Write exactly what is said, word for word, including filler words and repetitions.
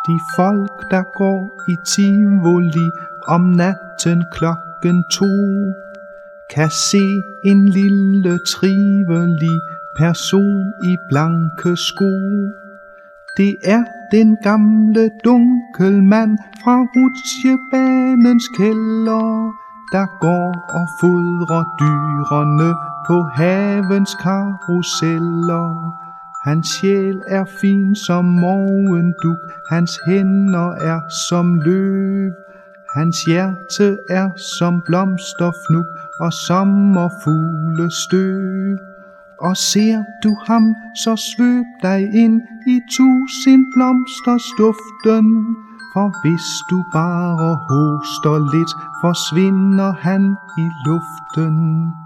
De folk, der går i Tivoli om natten klokken to, kan se en lille trivelig person i blanke sko. Det er den gamle dunkelmand fra rutsjebanens kælder, der går og fodrer dyrene på havens karuseller. Hans sjæl er fin som morgendug, hans hænder er som løv, hans hjerte er som blomsterfnug og sommerfuglestøv. Og ser du ham, så svøb dig ind i tusind blomsters duften, for hvis du bare hoster lidt, forsvinder han i luften.